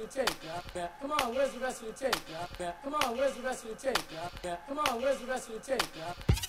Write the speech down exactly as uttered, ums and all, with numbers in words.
of the tape? Yeah. Come on, where's the rest of the tape? Yeah. Come on, where's the rest of the tape? Yeah. Come on, where's the rest of the tape? Yeah.